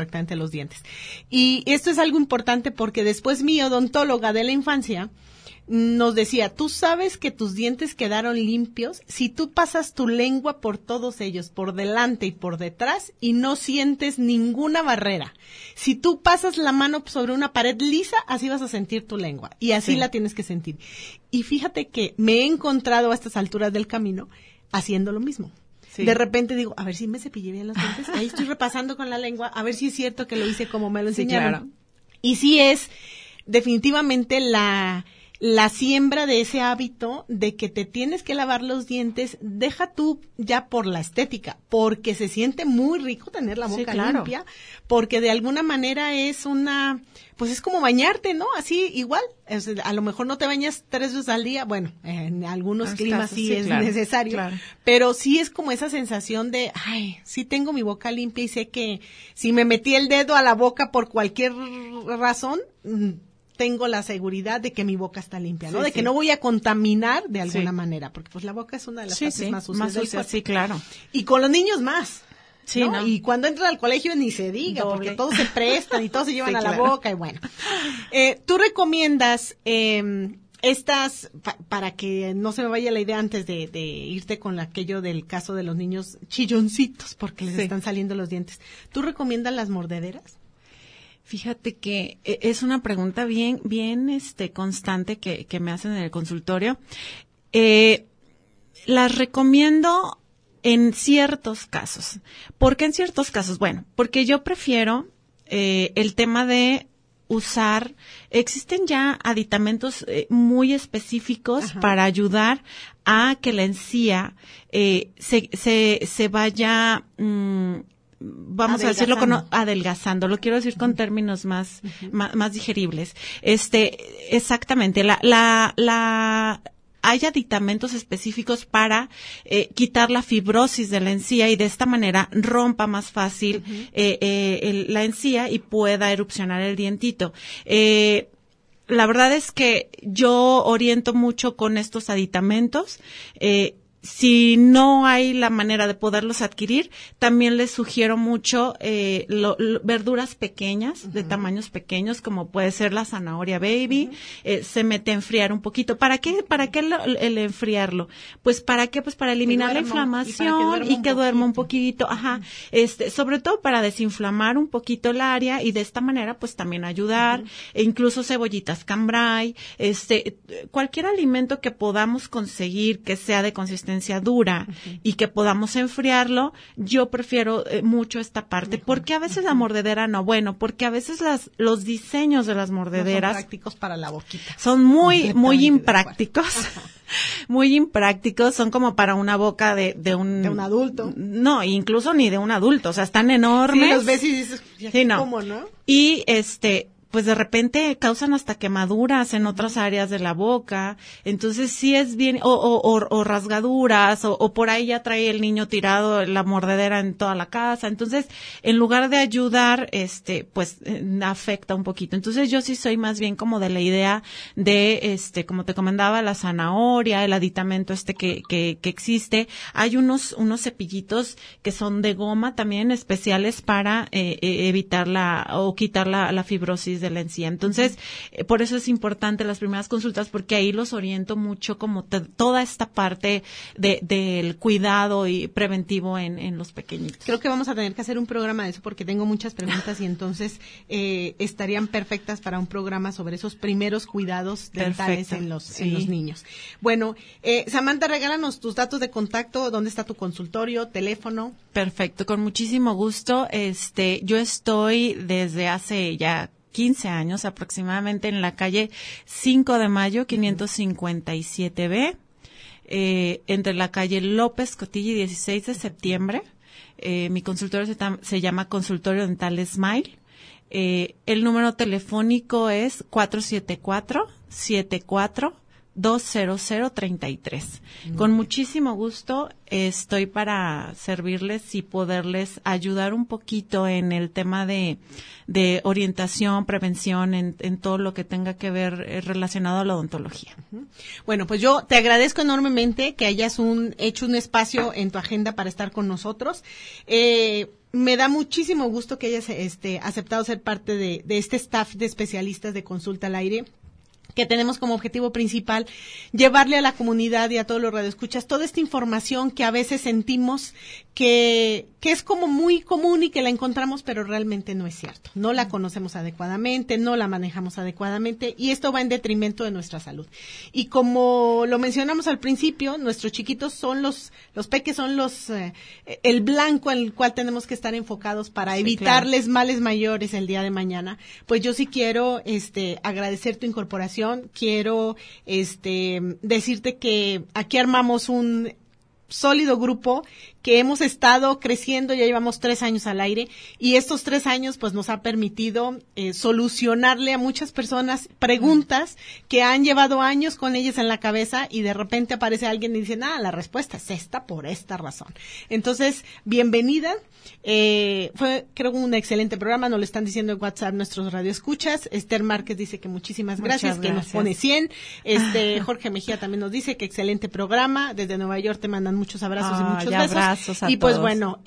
correctamente los dientes. Y esto es algo importante porque después mi odontóloga de la infancia nos decía, tú sabes que tus dientes quedaron limpios si tú pasas tu lengua por todos ellos, por delante y por detrás, y no sientes ninguna barrera. Si tú pasas la mano sobre una pared lisa, así vas a sentir tu lengua, y así la tienes que sentir. Y fíjate que me he encontrado a estas alturas del camino haciendo lo mismo. Sí. De repente digo, a ver si me cepillé bien los dientes, ahí estoy repasando con la lengua, a ver si es cierto que lo hice como me lo enseñaron. Claro. Y sí es definitivamente la siembra de ese hábito de que te tienes que lavar los dientes, deja tú ya por la estética, porque se siente muy rico tener la boca limpia, porque de alguna manera es pues es como bañarte, ¿no? Así igual, a lo mejor no te bañas 3 veces al día, bueno, en algunos climas sí es necesario, pero sí es como esa sensación de, ay, sí tengo mi boca limpia y sé que si me metí el dedo a la boca por cualquier razón, tengo la seguridad de que mi boca está limpia, ¿no? De que no voy a contaminar de alguna manera, porque pues la boca es una de las partes más sucias del cuerpo. Sí, claro. Y con los niños más, ¿no? Y cuando entran al colegio ni se diga, porque todos se prestan y todos se llevan a la boca y bueno. ¿Tú recomiendas estas, para que no se me vaya la idea antes de irte con aquello del caso de los niños chilloncitos, porque les están saliendo los dientes, ¿tú recomiendas las mordederas? Fíjate que es una pregunta bien constante que me hacen en el consultorio. Las recomiendo en ciertos casos. ¿Por qué en ciertos casos? Bueno, porque yo prefiero el tema de usar, existen ya aditamentos muy específicos para ayudar a que la encía se vaya vamos a decirlo adelgazando, lo quiero decir con términos más digeribles. Exactamente, hay aditamentos específicos para quitar la fibrosis de la encía y de esta manera rompa más fácil la encía y pueda erupcionar el dientito. La verdad es que yo oriento mucho con estos aditamentos. Si no hay la manera de poderlos adquirir, también les sugiero mucho verduras pequeñas, de tamaños pequeños, como puede ser la zanahoria baby. Se mete a enfriar un poquito. ¿Para qué el enfriarlo? Pues ¿para qué? Pues para eliminar la inflamación y que duerma un poquito. Sobre todo para desinflamar un poquito el área y de esta manera pues también ayudar. E incluso cebollitas cambray, cualquier alimento que podamos conseguir que sea de consistencia dura y que podamos enfriarlo, yo prefiero mucho esta parte, porque a veces la mordedera porque a veces los diseños de las mordederas no son prácticos para la boquita. Son muy imprácticos. Muy imprácticos, son como para una boca de un adulto. No, incluso ni de un adulto, o sea, están enormes. Sí, los ves y dices, ¿cómo, no? Y pues de repente causan hasta quemaduras en otras áreas de la boca, entonces sí es bien, o rasgaduras, o por ahí ya trae el niño tirado la mordedera en toda la casa, entonces en lugar de ayudar, pues afecta un poquito. Entonces yo sí soy más bien como de la idea de, como te comentaba, la zanahoria, el aditamento que existe. Hay unos cepillitos que son de goma también especiales para evitar o quitar la fibrosis de la encía. Entonces, por eso es importante las primeras consultas, porque ahí los oriento mucho como toda esta parte del cuidado y preventivo en los pequeñitos. Creo que vamos a tener que hacer un programa de eso porque tengo muchas preguntas y entonces estarían perfectas para un programa sobre esos primeros cuidados dentales en los niños. Bueno, Samantha, regálanos tus datos de contacto, dónde está tu consultorio, teléfono. Perfecto, con muchísimo gusto. Yo estoy desde hace ya 15 años aproximadamente en la calle 5 de Mayo, 557B, entre la calle López Cotilla y 16 de septiembre. Mi consultorio se llama Consultorio Dental Smile. El número telefónico es 474-74 20033. Con muchísimo gusto estoy para servirles y poderles ayudar un poquito en el tema de orientación, prevención, en todo lo que tenga que ver relacionado a la odontología. Bueno, pues yo te agradezco enormemente que hayas hecho un espacio en tu agenda para estar con nosotros. Me da muchísimo gusto que hayas aceptado ser parte de este staff de especialistas de Consulta al Aire, que tenemos como objetivo principal llevarle a la comunidad y a todos los radioescuchas toda esta información que a veces sentimos que es como muy común y que la encontramos, pero realmente no es cierto. No la conocemos adecuadamente, no la manejamos adecuadamente, y esto va en detrimento de nuestra salud. Y como lo mencionamos al principio, nuestros chiquitos son los peques son el blanco en el cual tenemos que estar enfocados para evitarles males mayores el día de mañana. Pues yo sí quiero agradecer tu incorporación, quiero decirte que aquí armamos un sólido grupo que hemos estado creciendo, ya llevamos 3 años al aire, y estos 3 años pues nos ha permitido solucionarle a muchas personas preguntas que han llevado años con ellas en la cabeza, y de repente aparece alguien y dice, la respuesta es esta por esta razón. Entonces, bienvenida. Fue, creo, un excelente programa, nos lo están diciendo en WhatsApp nuestros radioescuchas. Esther Márquez dice que muchísimas gracias, que nos pone 100. Jorge Mejía también nos dice que excelente programa, desde Nueva York te mandan muchos abrazos y muchos besos. Y pues bueno,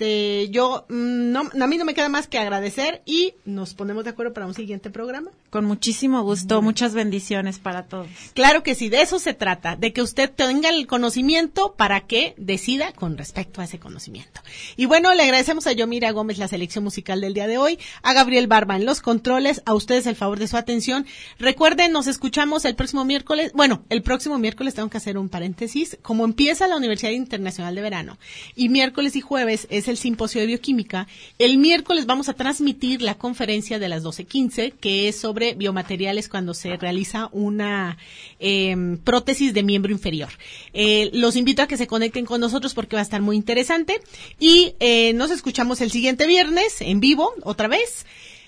yo a mí no me queda más que agradecer, y nos ponemos de acuerdo para un siguiente programa. Con muchísimo gusto, muchas bendiciones para todos. Claro que sí, de eso se trata, de que usted tenga el conocimiento para que decida con respecto a ese conocimiento. Y bueno, le agradecemos a Yomira Gómez la selección musical del día de hoy, a Gabriel Barba en los controles, a ustedes el favor de su atención. Recuerden, nos escuchamos el próximo miércoles. Bueno, el próximo miércoles tengo que hacer un paréntesis. Como empieza la Universidad Internacional de Verano, y miércoles y jueves es el simposio de bioquímica, el miércoles vamos a transmitir la conferencia de las 12:15, que es sobre biomateriales cuando se realiza una prótesis de miembro inferior. Los invito a que se conecten con nosotros porque va a estar muy interesante, y nos escuchamos el siguiente viernes en vivo otra vez.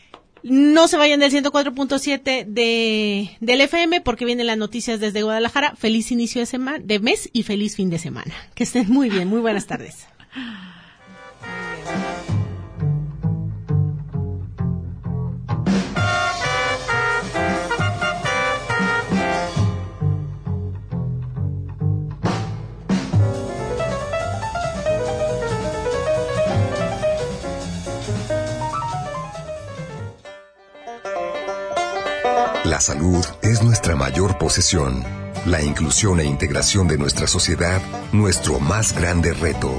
No se vayan del 104.7 del FM porque vienen las noticias desde Guadalajara. Feliz inicio de mes y feliz fin de semana. Que estén muy bien. Muy buenas tardes. La salud es nuestra mayor posesión. La inclusión e integración de nuestra sociedad, nuestro más grande reto.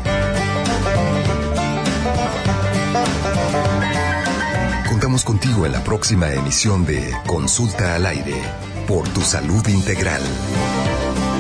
Contamos contigo en la próxima emisión de Consulta al Aire, por tu salud integral.